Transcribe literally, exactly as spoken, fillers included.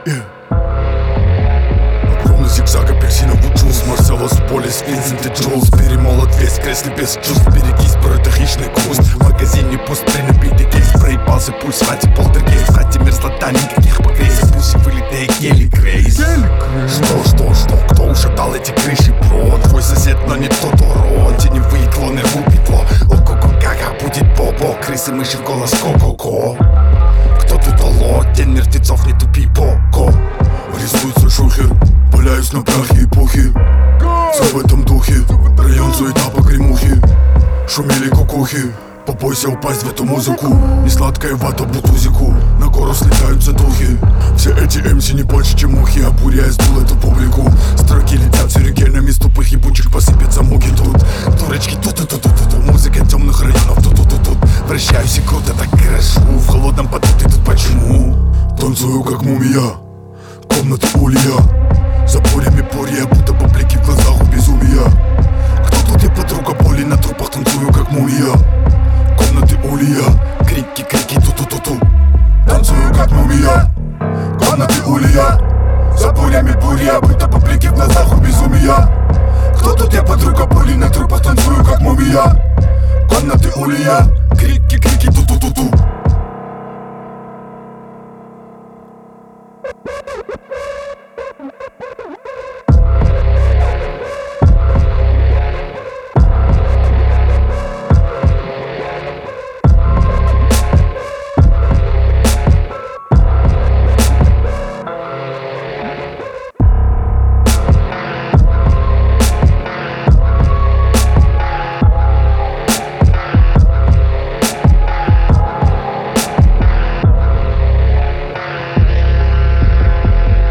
Yeah. Огромный зигзаг апельсиновый джуз, Марселос Полис, Винсент и Джулс. Перемолот весь, кресле без чувств. Берегись, бро, это хищный куст. В магазине пуст, при набитый кейс. Проебался пульс, в хате полтергейст. В хате мерзлота, никаких покрейсов. Пусть вылетает еле грейс. Что, что, что, кто ушатал эти крыши, бро? Твой сосед, но не тот урод. Теневые клоны рвут петло. О-ко-ко, как будет бобо. Крысы, мыши в голос ко-ко-ко. Кто тут алло? День мертвецов, не тупи, поко. Рисуется шухер, валяюсь на прахе эпохи. Все в этом духе, район суета по гремухе. Шумели кукухи, побойся упасть в эту музыку. Не сладкая вата бутузику, на гору слетаются духи. Все эти эмси не больше, чем мухи. А буря я сдул эту публику. Строки летят сюрикенами, с тупых ебучих посыпятся муки тут. Дурочки тут-тут-тут-тут, музыка темных районов тут-тут-тут. Вращаюсь и круто так хорошо, в холодном поту ты тут почему? Танцую как мумия, комнаты улья. За бурями буря, будто бабляки в глазах у безумия. Кто тут я, подруга боли, на трупах танцую как мумия. Комнаты улья, крики, крики, ту-ту-ту-ту. Танцую как мумия, комнаты улья. За бурями буря, будто бабляки в глазах у безумия. Кто тут я, подруга боли, на трупах танцую как мумия. Комнаты улья, крики, крики, ту-ту-ту.